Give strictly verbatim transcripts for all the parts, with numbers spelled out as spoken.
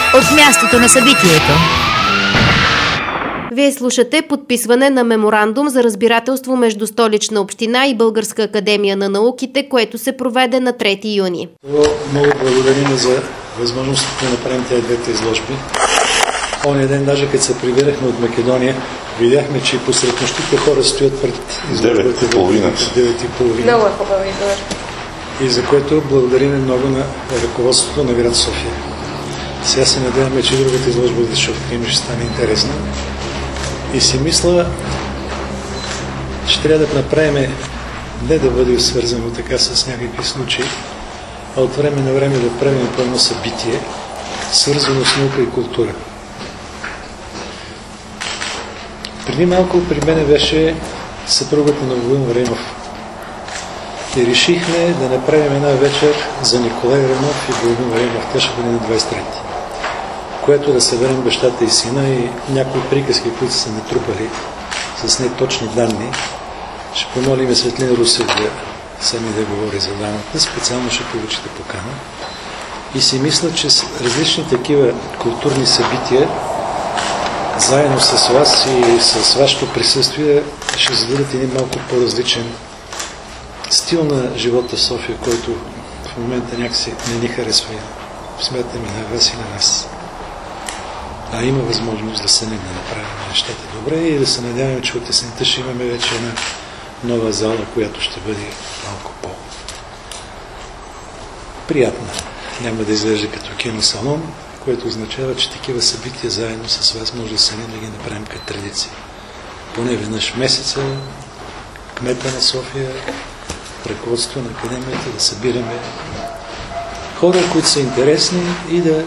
от мястото на събитието. Вие слушате подписване на меморандум за разбирателство между Столична община и Българска академия на науките, което се проведе на трети юни. Много благодарим за възможността да направим тези двете изложби. Оня ден, даже като се прибирахме от Македония, видяхме, че посред нощите хора стоят пред изложбата в девет и половина. Много е хубава изложба. И за което благодарим много на ръководството на град София. Сега се надяваме, че другата изложба, защото ще стане интересна. И си мисля, че трябва да направим не да бъде свързано така с някакви случаи, а от време на време да правим по едно събитие, свързано с наука и култура. Преди малко при мене беше съпругата на Войн Рейнов. И решихме да направим една вечер за Николай Рейнов и Войн Рейнов. Тя ще бъде на двадесет и трети. Което да съберем бащата и сина и някои приказки, които са натрупали с неточни данни. Ще помолим Светлин Русев да сами да говори за данната. Специално ще получите покана. И си мисля, че с различни такива културни събития, заедно с вас и с вашето присъствие, ще зададат един малко по-различен стил на живота в София, който в момента някакси не ни харесва. Смятаме на вас и на нас. А има възможност да се не да направим нещата добре и да се надяваме, че от есента ще имаме вече една нова зала, която ще бъде малко по-приятна. Няма да изглежда като киносалон, което означава, че такива събития заедно с вас може да се не да ги направим като традиция. Поне веднъж в месеца кмета на София, ръководство на академията, да събираме хора, които са интересни и да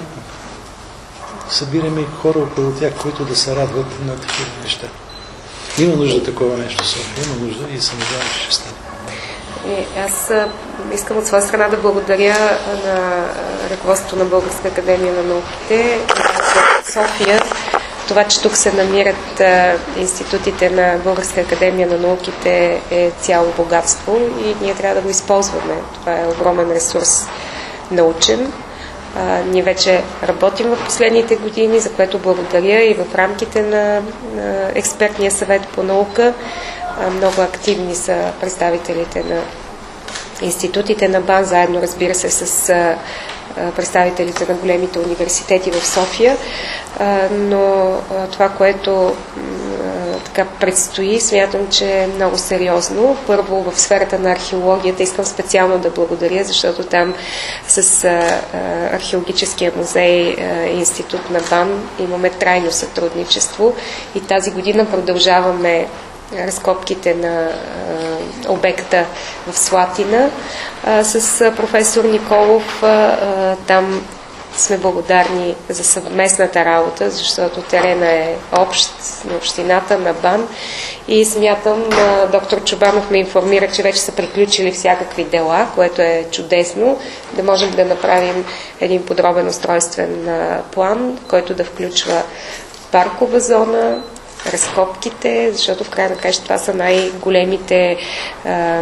събираме хора около тях, които да се радват на такива неща. Има нужда такова нещо в София, има нужда и се надявам, че ще стане. И аз искам от своя страна да благодаря на ръководството на Българска академия на науките в София. Това, че тук се намират институтите на Българска академия на науките, е цяло богатство и ние трябва да го използваме. Това е огромен ресурс научен. А, ние вече работим в последните години, за което благодаря и в рамките на, на експертния съвет по наука. А, много активни са представителите на институтите на БАН, заедно разбира се с а, представителите на големите университети в София, а, но а, това, което а, така предстои, смятам, че е много сериозно. Първо в сферата на археологията искам специално да благодаря, защото там с а, а, археологическия музей а, институт на БАН имаме трайно сътрудничество и тази година продължаваме разкопките на а, обекта в Слатина а, с а, професор Николов. А, а, там сме благодарни за съвместната работа, защото терена е общ на общината, на БАН и смятам, а, доктор Чобанов ме информира, че вече са приключили всякакви дела, което е чудесно, да можем да направим един подробен устройствен а, план, който да включва паркова зона, разкопките, защото в края на краищата това са най-големите а,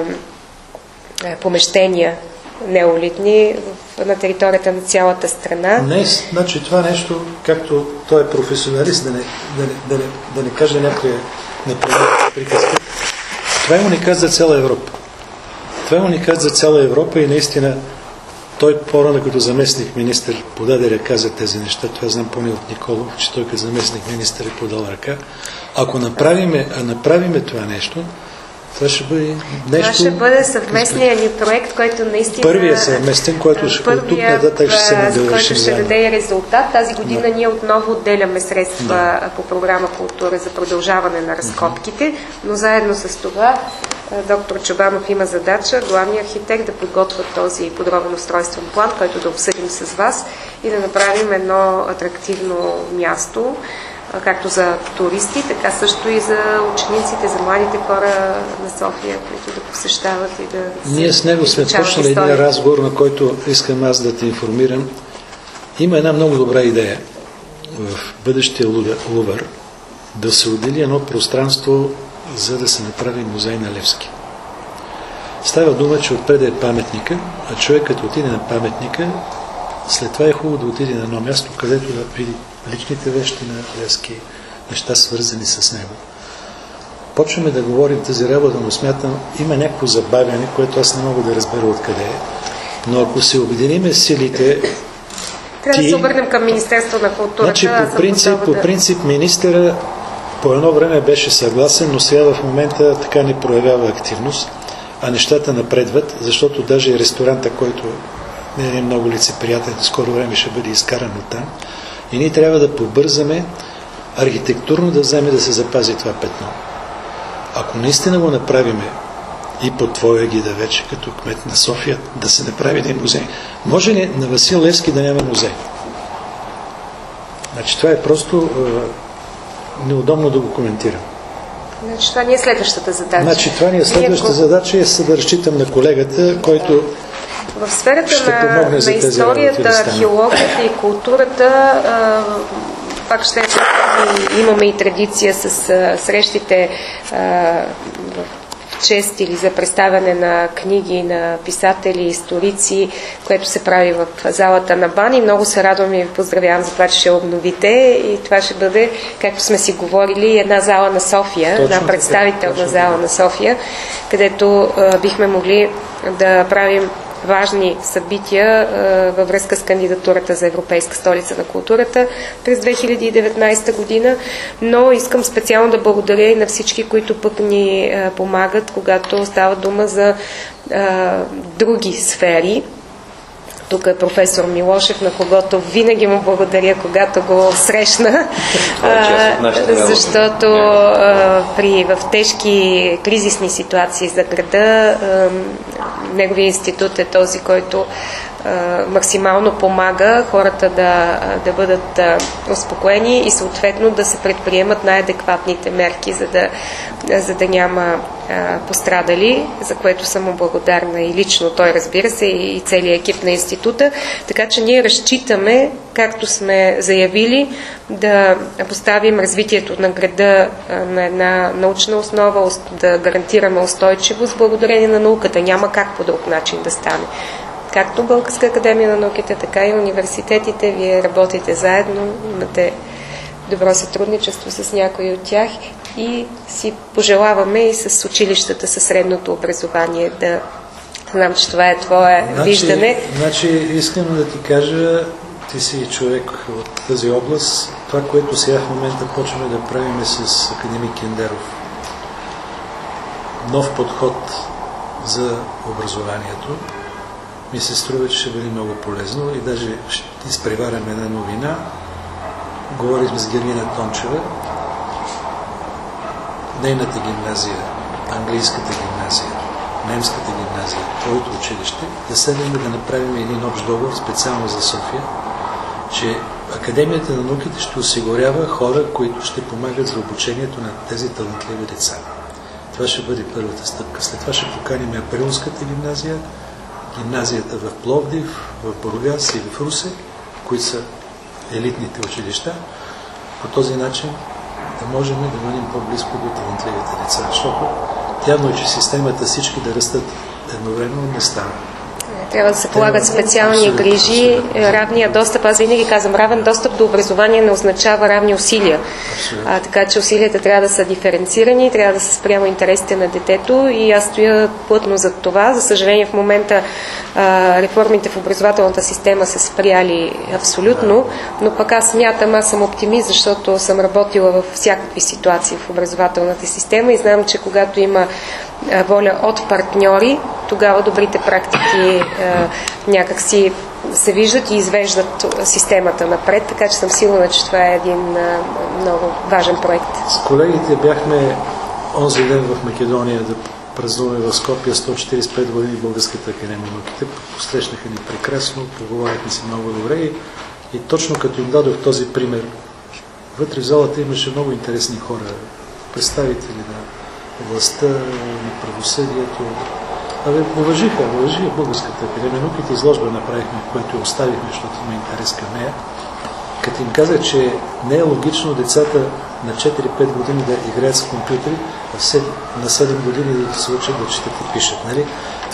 помещения неолитни в, на територията на цялата страна. Не, значи това нещо, както той е професионалист, да не, да не, да не, да не каже някоя неприятна приказка, това е уникат за цяла Европа. Това е уникат за цяла Европа и наистина той по-рано като заместник министър подаде ръка за тези неща. Това знам поне от Николов, че той като заместник министър е подал ръка. Ако направиме, а направиме това нещо, това ще бъде нещо... Това ще бъде съвместният ни проект, който наистина... Първият съвместен, който ще от тук нататък ще се надължим който ще даде резултат. Тази година да. Ние отново отделяме средства да. по програма Култура за продължаване на разкопките, но заедно с това доктор Чобанов има задача, главният архитект, да подготвя този подробен устройствен план, който да обсъдим с вас и да направим едно атрактивно място, както за туристи, така също и за учениците, за младите хора на София, които да посещават и да... Ние с него сме почнали един разговор, на който искам аз да те информирам. Има една много добра идея в бъдещия Лувър да се отдели едно пространство, за да се направи музей на Левски. Става дума, че отпред е паметника, а човек като отиде на паметника, След това е хубаво да отиде на едно място, където да види личните вещи на Левски, неща свързани с него. Почваме да говорим тази работа, но смятам, има някакво забавяне, което аз не мога да разбера откъде е. Но ако се обединиме силите... Трябва ти... да се обърнем към Министерство на културата. Значи, по принцип, по принцип министъра по едно време беше съгласен, но сега в момента така не проявява активност, а нещата напредват, защото даже и ресторанта, който не е много лицеприятен, скоро време ще бъде изкаран от там. И ние трябва да побързаме архитектурно да вземе да се запази това петно. Ако наистина го направиме и под твоя гида вече, като кмет на София, да се направи един музей. Може ли на Васил Левски да няма музей? Значи това е просто е, неудобно да го коментирам. Значи това не е следващата задача. Значи това не е следващата задача, е да разчитам на колегата, който в сферата ще на, помогне на за тези историята, работи, археологията и културата, а, пак ще имаме и традиция с а, срещите а, в чест или за представяне на книги на писатели, историци, което се прави в залата на БАН, и много се радвам и ви поздравявам за това, че ще обновите, и това ще бъде, както сме си говорили, една зала на София, точно една представителна така, зала на София, където а, бихме могли да правим важни събития а, във връзка с кандидатурата за Европейска столица на културата през две хиляди и деветнадесета година, но искам специално да благодаря и на всички, които пък ни а, помагат, когато става дума за а, други сфери. Тук е професор Милошев, на когото винаги му благодаря, когато го срещна, а, защото а, при, в тежки кризисни ситуации за града а, неговия институт е този, който а, максимално помага хората да, да бъдат а, успокоени и съответно да се предприемат най-адекватните мерки, за да, за да няма а, пострадали, за което съм му благодарна и лично той, разбира се, и целият екип на института. Така че ние разчитаме, както сме заявили, да поставим развитието на града на една научна основа, да гарантираме устойчивост благодарение на науката. Няма как по друг начин да стане. Както Българска академия на науките, така и университетите. Вие работите заедно, имате добро сътрудничество с някои от тях и си пожелаваме и с училищата със средното образование да... Знам, че това е твое значи, виждане. Значи, искам да ти кажа, ти си човек от тази област, това, което сега в момента почваме да правим с академик Кендеров. Нов подход за образованието. Ми се струва, че ще бъде много полезно и даже ще изпреваряме една новина. Говорихме с Гергина Тончева, нейната гимназия, английската гимназия, немската гимназия, твоето училище, да седнем да направим един общ договор специално за София, че Академията на науките ще осигурява хора, които ще помагат за обучението на тези талантливи деца. Това ще бъде първата стъпка. След това ще поканим Априлската гимназия, гимназията в Пловдив, в Бургас и в Русе, които са елитните училища. По този начин да можем да бъдем по-близко до талантливите деца, защото явно, че системата всички да растат едновременно не става. Трябва да се полагат специални грижи, равния достъп. Аз винаги казвам, равен достъп до образование не означава равни усилия. А, така че усилията трябва да са диференцирани, трябва да са спрямо интересите на детето и аз стоя плътно за това. За съжаление в момента а, реформите в образователната система са спряли абсолютно, но пък аз смятам, аз съм оптимист, защото съм работила в всякакви ситуации в образователната система и знам, че когато има воля от партньори, тогава добрите практики а, някакси се виждат и извеждат системата напред, така че съм сигурна, че това е един а, много важен проект. С колегите бяхме онзи ден в Македония да празнуваме в Скопия сто четиридесет и пет години Българската академия на науките. Посрещнаха ни прекрасно, поговорихме си много добре и, и точно като им дадох този пример, вътре в залата имаше много интересни хора, представители на властта, на правосъдието. Абе, уважиха, уважиха Българската академия науките, изложба направихме, което и оставихме, защото има интерес към нея. Като им казах, че не е логично децата на четири-пет години да играят с компютри, а на седем години да се учат да четат и пишат. Нали? Това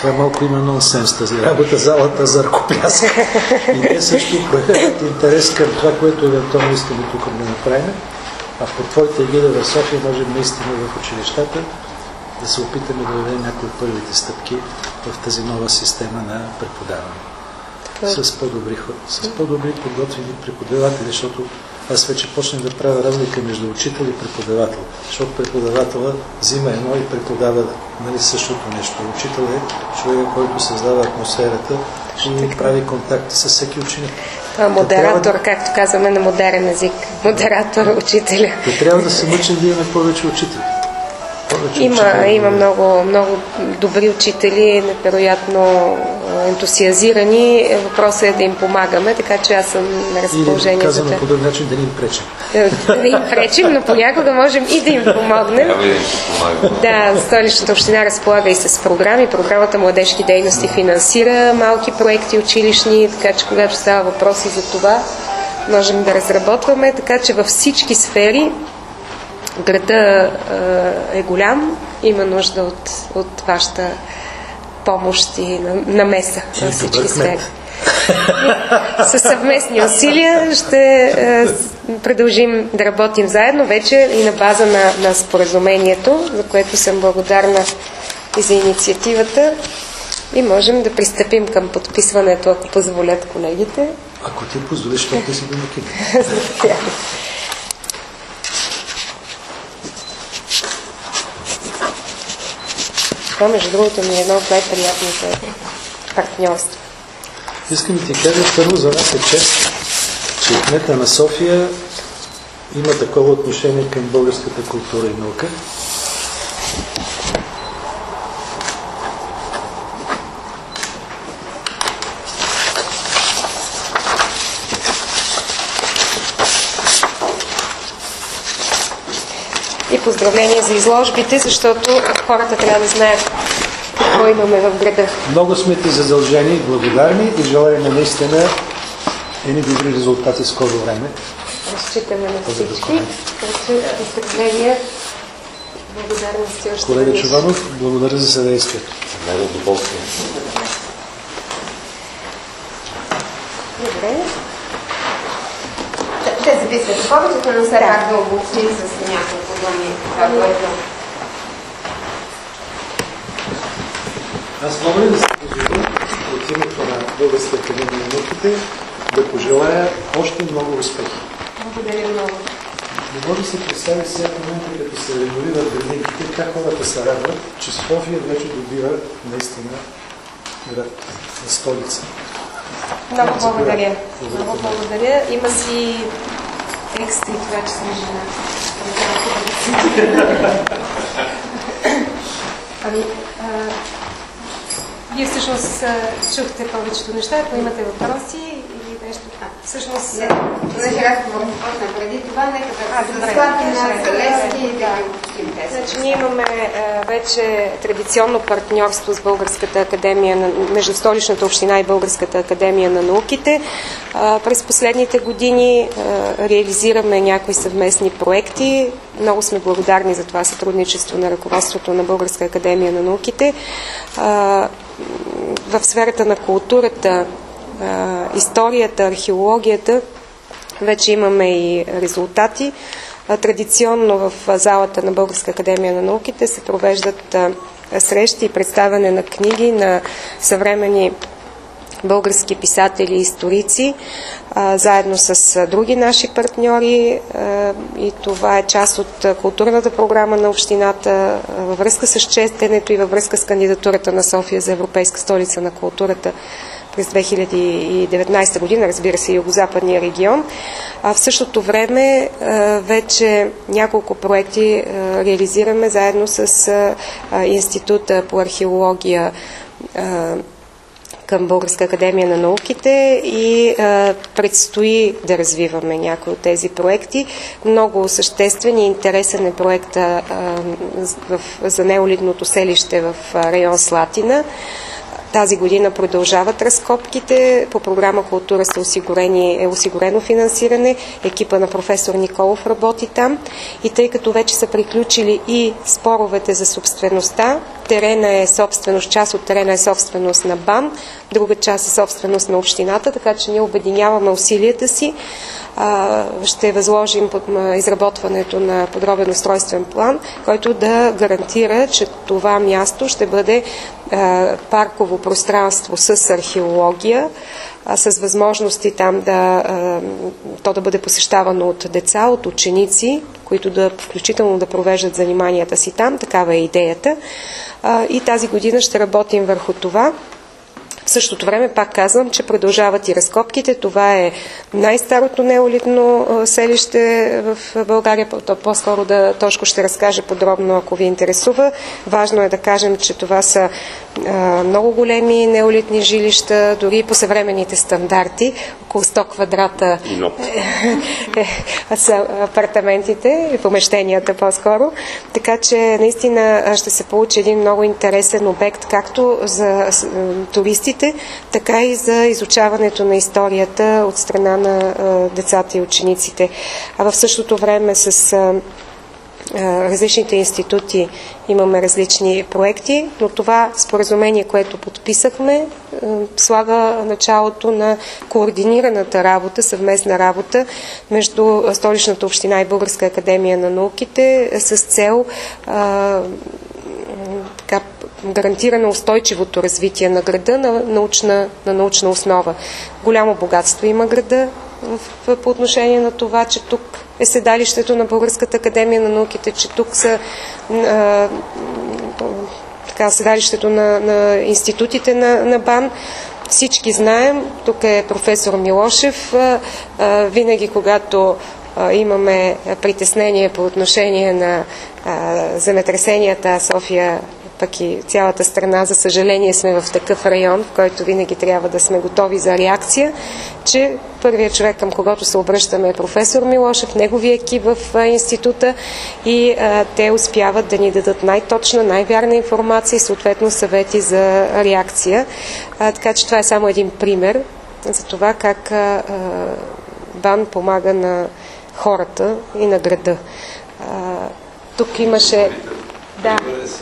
това малко има нонсенс, тази работа, залата за ръкопляска. И те също проявяват интерес към това, което евентуално искаме тук да направим. А в портфолиото егида в София можем наистина в училищата да се опитаме да дадем някои от първите стъпки в тази нова система на преподаване. С по-добри, с по-добри подготвени преподаватели, защото аз вече почнах да правя разлика между учител и преподавател, защото преподавателя взима едно и преподава, нали, същото нещо. Учител е човек, който създава атмосферата и прави контакти с всеки ученик. Това модератор, трябва... както казваме на модерен език. Модератор, учителя. И трябва да се мъчим да имаме повече учители. Повече има учители, има да... много, много добри учители, невероятно ентусиазирани. Въпросът е да им помагаме, така че аз съм на разположение. Или казано по друг начин, да ни им пречим. Да им пречим, но понякога можем и да им помогнем. Да, Столичната община разполага и с програми. Програмата Младежки дейности финансира малки проекти училищни, така че когато става въпроси за това, можем да разработваме, така че във всички сфери града е голям, има нужда от, от вашата помощ и намеса във всички сфери. Със съвместни усилия ще продължим да работим заедно вече и на база на, на споразумението, за което съм благодарна и за инициативата, и можем да пристъпим към подписването, ако позволят колегите. Ако ти позволиш, що ти си да накинеш. Това, между другото, ми е едно от най-приятните партньорства. Искам да ти кажа, първо за нас е чест, че кмета на София има такова отношение към българската култура и наука. И поздравления за изложбите, защото хората трябва да знаят какво имаме в града. Много сме ти задължени, благодарни и желаем наистина едни добри резултати в скоро време. Разчитаме на всички. Поздравления. Благодарности още. Колега Чуванов, благодаря за съдействието. Много удоволствие. Добре. Ще записвате повечето, но все пак да обобщим с няколко думи това, което... Аз мога ли да се позволя от името на Българската академия на науките да пожелая още много успехи. Благодаря много. Не може да се представи сега в момента, като се реновират градинките, как хората се радват, че София вече добива наистина град на столица. Много благодаря. Много благодаря. Има си екстри това, че съм жена. Ами, а, вие всъщност чухте повечето неща, ако имате въпроси или нещо. А, всъщност... Значи аз мога да почна преди това, нека да складим на Селески и да обобщим тези. Значи ние имаме а, вече традиционно партньорство с Българската академия, на, между Столичната община и Българската академия на науките. А, през последните години а, реализираме някои съвместни проекти. Много сме благодарни за това сътрудничество на ръководството на Българска академия на науките. А, в сферата на културата, историята, археологията вече имаме и резултати. Традиционно в залата на Българска академия на науките се провеждат срещи и представяне на книги на съвременни български писатели и историци, заедно с други наши партньори, и това е част от културната програма на общината във връзка с честенето и във връзка с кандидатурата на София за Европейска столица на културата през две хиляди и деветнадесета година, разбира се, и Югозападния регион. А в същото време вече няколко проекти реализираме заедно с Института по археология към Българска академия на науките и а, предстои да развиваме някои от тези проекти. Много съществен и интересен е проекта а, в, за неолитното селище в район Слатина. Тази година продължават разкопките. По програма Култура са осигурени, е осигурено финансиране. Екипа на професор Николов работи там. И тъй като вече са приключили и споровете за собствеността, терена е собственост, част от терена е собственост на БАН, друга част е собственост на общината, така че ние обединяваме усилията си. Ще възложим под изработването на подробен устройствен план, който да гарантира, че това място ще бъде парково пространство с археология, с възможности там да, то да бъде посещавано от деца, от ученици, които да включително да провеждат заниманията си там. Такава е идеята. И тази година ще работим върху това. В същото време, пак казвам, че продължават и разкопките. Това е най-старото неолитно селище в България. По-скоро да Тошко ще разкаже подробно, ако ви интересува. Важно е да кажем, че това са а, много големи неолитни жилища, дори по съвременните стандарти. Около сто квадрата са апартаментите и помещенията по-скоро. Така че наистина ще се получи един много интересен обект, както за туристите, така и за изучаването на историята от страна на а, децата и учениците. А в същото време с а, а, различните институти имаме различни проекти, но това споразумение, което подписахме, а, слага началото на координираната работа, съвместна работа между Столичната община и Българска академия на науките с цел а, така, гарантирано устойчивото развитие на града на научна, на научна основа. Голямо богатство има града в, в, по отношение на това, че тук е седалището на Българската академия на науките, че тук са а, така, седалището на, на институтите на, на БАН. Всички знаем, тук е професор Милошев. А, а, винаги, когато а, имаме притеснение по отношение на а, земетресенията, София, пък и цялата страна, за съжаление сме в такъв район, в който винаги трябва да сме готови за реакция, че първият човек, към когото се обръщаме, е професор Милошев, неговия екип в института, и а, те успяват да ни дадат най-точна, най-вярна информация и съответно съвети за реакция. А, така че това е само един пример за това как а, БАН помага на хората и на града. А, тук имаше... Да.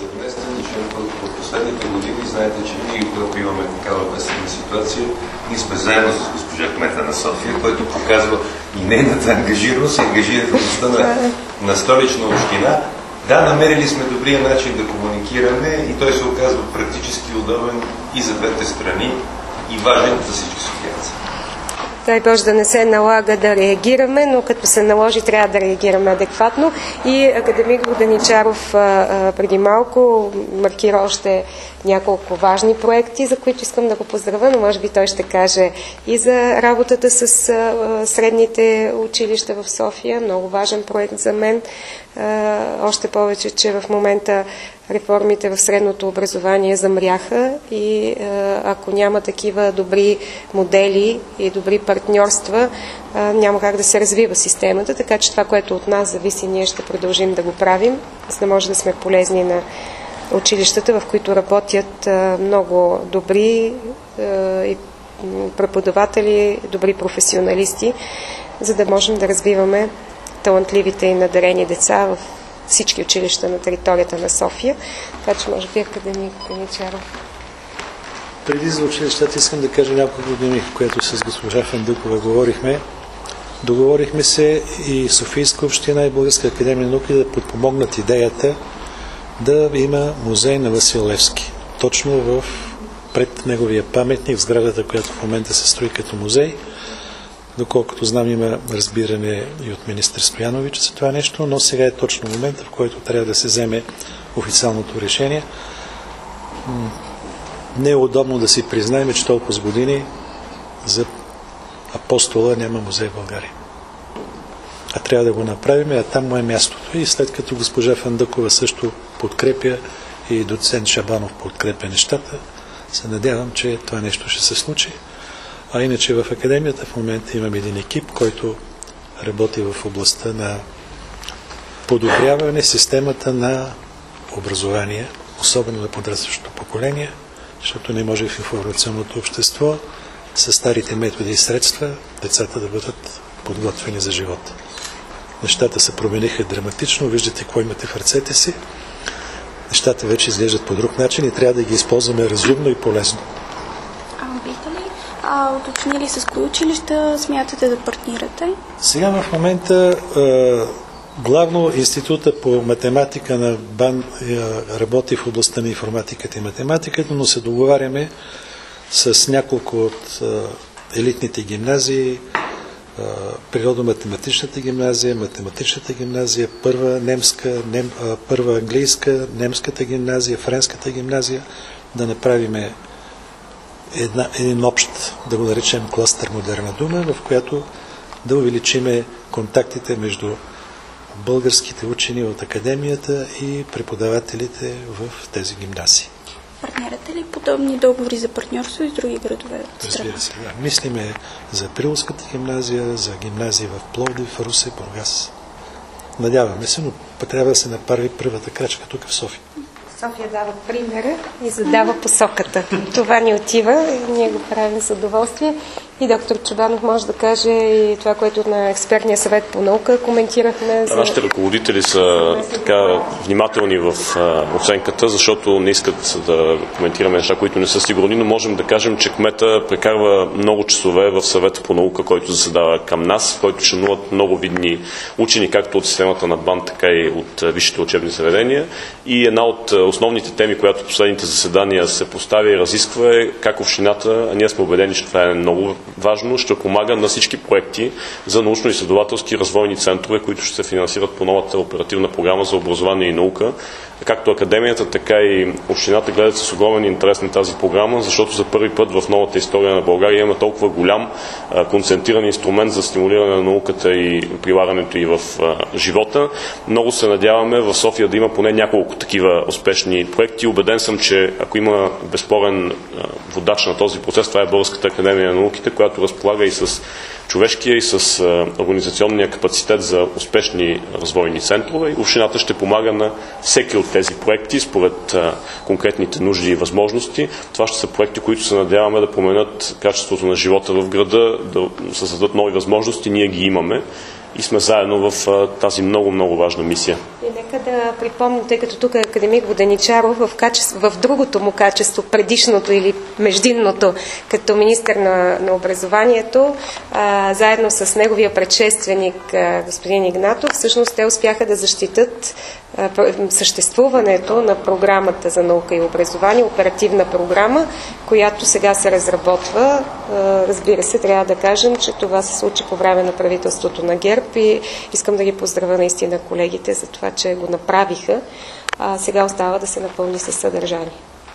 В последните години знаете, че винаги, когато имаме такава бедствена ситуация, ние сме заедно с госпожа кмета на София, който показва и нейната ангажираност и ангажираността на, на Столична община. Да, намерили сме добрия начин да комуникираме и той се оказва практически удобен и за двете страни и важен за всички софиянци. Дай Боже да не се налага да реагираме, но като се наложи, трябва да реагираме адекватно. И академик Воденичаров а, а, преди малко маркира още няколко важни проекти, за които искам да го поздравя, но може би той ще каже и за работата с а, средните училища в София. Много важен проект за мен. А, още повече, че в момента реформите в средното образование замряха и ако няма такива добри модели и добри партньорства, няма как да се развива системата, така че това, което от нас зависи, ние ще продължим да го правим, за да може да сме полезни на училищата, в които работят много добри и преподаватели, добри професионалисти, за да можем да развиваме талантливите и надарени деца в всички училища на територията на София. Така че може би академик Воденичаров. Преди за училищата искам да кажа няколко думи, което с госпожа Фандъкова говорихме. Договорихме се и Софийска община и Българска академия на науки да подпомогнат идеята да има музей на Васил Левски. Точно в пред неговия паметник, в сградата, която в момента се строи като музей. Доколкото знам, има разбиране и от министър Стоянович за това нещо, но сега е точно момента, в който трябва да се вземе официалното решение. Не е удобно да си признаем, че толкова с години за апостола няма музей в България. А трябва да го направим, а там му е мястото. И след като госпожа Фандъкова също подкрепя и доцент Шабанов подкрепя нещата, се надявам, че това нещо ще се случи. А иначе в академията в момента имам един екип, който работи в областта на подобряване системата на образование, особено на подрастващото поколение, защото не може в информационното общество с старите методи и средства децата да бъдат подготвени за живота. Нещата се промениха драматично, виждате какво имате в ръцете си. нещата вече изглеждат по друг начин и трябва да ги използваме разумно и полезно. А бихте ли а, уточнили с кои училища смятате да партнирате? Сега в момента главно Института по математика на БАН работи в областта на информатиката и математиката, но се договаряме с няколко от елитните гимназии, природо-математичната гимназия, математичната гимназия, първа немска, нем, първа английска, немската гимназия, френската гимназия, да направим една, един общ, да го наречем кластър модерна дума, в която да увеличиме контактите между българските учени от академията и преподавателите в тези гимназии. Партнирате ли подобни договори за партньорство и с други градове от страната? Разбира се, да. Мислиме за Прилската гимназия, за гимназии в Пловдив, Русе, Бургас. Надяваме се, но трябва да се направи първата крачка тук в София. София дава примера и задава посоката. Това ни отива и ние го правим с удоволствие. И доктор Чобанов може да каже и това, което на експертния съвет по наука коментирахме. За... Нашите ръководители са така внимателни в а, оценката, защото не искат да коментираме неща, които не са сигурни, но можем да кажем, че кмета прекарва много часове в съвета по наука, който заседава към нас, в който членуват много видни учени, както от системата на БАН, така и от висшите учебни заведения. И една от основните теми, която в последните заседания се поставя и разисква, е как общината, а ние сме убедени, че това е много важно, ще помага на всички проекти за научно-изследователски развойни центрове, които ще се финансират по новата оперативна програма за образование и наука. Както академията, така и общината гледат с огромен интерес на тази програма, защото за първи път в новата история на България има толкова голям а, концентриран инструмент за стимулиране на науката и прилагането и в а, живота. Много се надяваме в София да има поне няколко такива успешни проекти. Убеден съм, че ако има безспорен а, водач на този процес, това е Българската академия на науките, която разполага и с човешкия и с а, организационния капацитет за успешни развойни центрове. И общината ще помага на всеки от тези проекти според а, конкретните нужди и възможности. Това ще са проекти, които се надяваме да променят качеството на живота в града, да създадат нови възможности. Ние ги имаме и сме заедно в а, тази много-много важна мисия. И нека да припомня, тъй като тук е академик Воденичаров, в, качество, в другото му качество, предишното или междинното, като министър на, на образованието, а, заедно с неговия предшественик а, господин Игнатов, всъщност те успяха да защитат а, съществуването на програмата за наука и образование, оперативна програма, която сега се разработва. А, разбира се, трябва да кажем, че това се случи по време на правителството на ГЕРБ и искам да ги поздравя наистина колегите за това, че го направиха. А сега остава да се напълни със съдържание.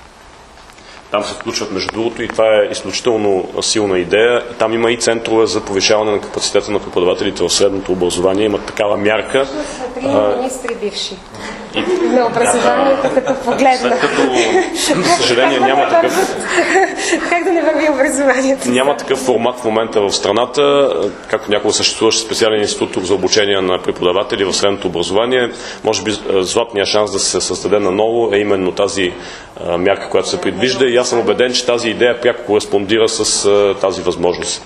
Там се включват между другото и това е изключително силна идея. Там има и центрове за повишаване на капацитета на преподавателите в средното образование. Има такава мярка. Са три министри бивши и... на образованието, като погледна. След като, за съжаление, няма такъв... Как да не върви образованието? Няма такъв формат в момента в страната. Както някога съществуваше специален институт за обучение на преподаватели в средното образование. Може би златният шанс да се създаде наново е именно тази мярка, която се предвижда. И аз съм убеден, че тази идея пряко кореспондира с а, тази възможност.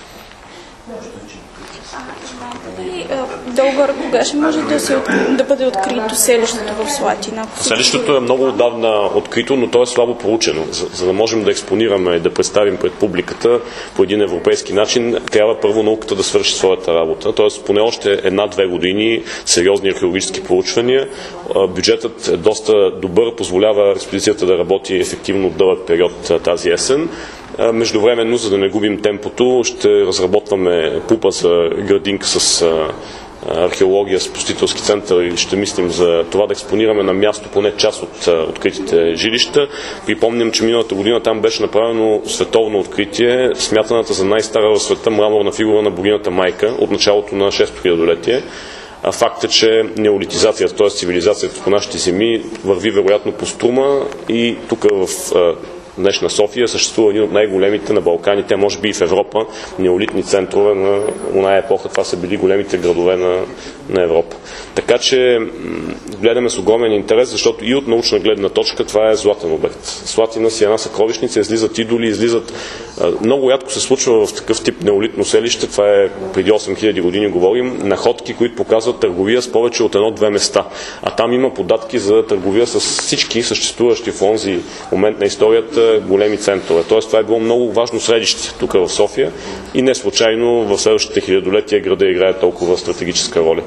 Долу-горе кога ще може да, се, да бъде открито селището в Слатина? Селището е много отдавна открито, но то е слабо проучено. За, за да можем да експонираме и да представим пред публиката по един европейски начин, трябва първо науката да свърши своята работа. Тоест поне още една-две години сериозни археологически проучвания. Бюджетът е доста добър, позволява експедицията да работи ефективно дълъг период тази есен. Междувременно, за да не губим темпото, ще разработваме пупа за градинка с археология, с посетителски център и ще мислим за това да експонираме на място поне част от откритите жилища. Припомням, че миналата година там беше направено световно откритие, смятаната за най-стара в света мраморна фигура на богинята Майка от началото на шесто хилядолетие. А факт е, че неолитизацията, т.е. цивилизацията по нашите земи върви вероятно по Струма и тук в днешна София съществува един от най-големите на Балканите, може би и в Европа, неолитни центрове на оная епоха. Това са били големите градове на, на Европа. Така че гледаме с огромен интерес, защото и от научна гледна точка това е златен обект. Слатина си е една съкровищница, излизат идоли, излизат... Много рядко се случва в такъв тип неолитно селище, това е преди осем хиляди години говорим, находки, които показват търговия с повече от едно-две места. А там има податки за търговия с всички съществуващи в онзи момент на историята големи центрове. Тоест това е било много важно средище тук в София и не случайно в следващите хилядолетия града играе толкова стратегическа роля.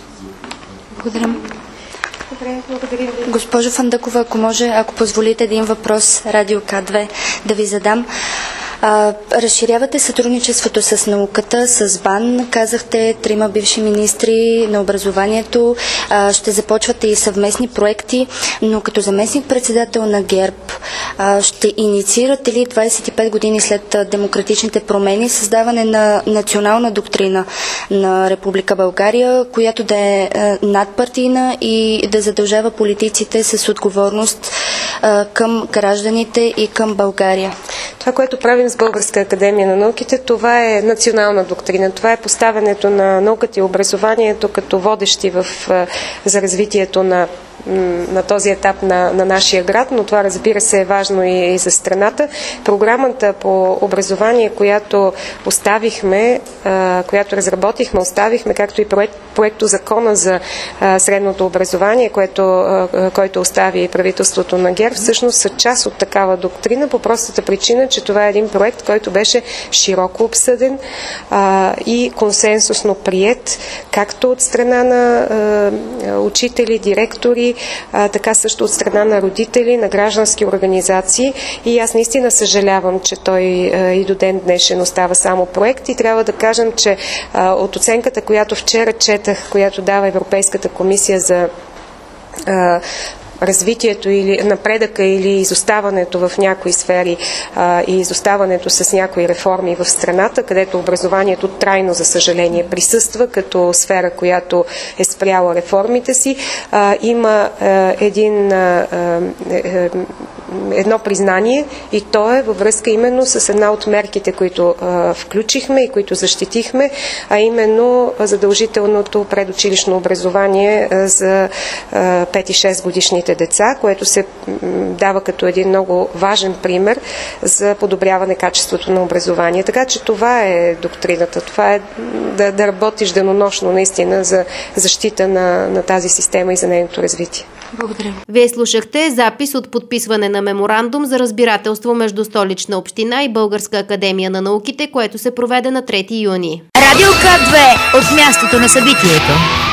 Благодаря. Добре, благодаря. Госпожо Фандъкова, ако може, ако позволите един въпрос, Радио К две, да ви задам. А, разширявате сътрудничеството с науката, с БАН. Казахте, трима бивши министри на образованието. А, ще започвате и съвместни проекти, но като заместник-председател на ГЕРБ а, ще инициирате ли двадесет и пет години след демократичните промени създаване на национална доктрина на Република България, която да е а, надпартийна и да задължава политиците с отговорност а, към гражданите и към България? Това, което правим с Българска академия на науките, това е национална доктрина. Това е поставянето на науката и образованието като водещи в, за развитието на на този етап на, на нашия град, но това, разбира се, е важно и, и за страната. Програмата по образование, която оставихме, а, която разработихме, оставихме, както и проект, проекто закона за а, средното образование, което, а, който остави правителството на ГЕРБ, всъщност са част от такава доктрина, по простата причина, че това е един проект, който беше широко обсъден а, и консенсусно приет, както от страна на а, учители, директори, А, така също от страна на родители, на граждански организации, и аз наистина съжалявам, че той а, и до ден днешен остава само проект, и трябва да кажем, че а, от оценката, която вчера четах, която дава Европейската комисия за а, развитието или напредъка или изоставането в някои сфери а, и изоставането с някои реформи в страната, където образованието трайно, за съжаление, присъства като сфера, която е спряла реформите си, а, има а, един а, а, едно признание, и то е във връзка именно с една от мерките, които а, включихме и които защитихме, а именно задължителното предучилищно образование а, за а, пет и шест годишните деца, което се дава като един много важен пример за подобряване качеството на образование. Така че това е доктрината. Това е да, да работиш денонощно наистина за защита на, на тази система и за нейното развитие. Благодаря. Вие слушахте запис от подписване на меморандум за разбирателство между Столична община и Българска академия на науките, което се проведе на трети юни. Радио К две от мястото на събитието.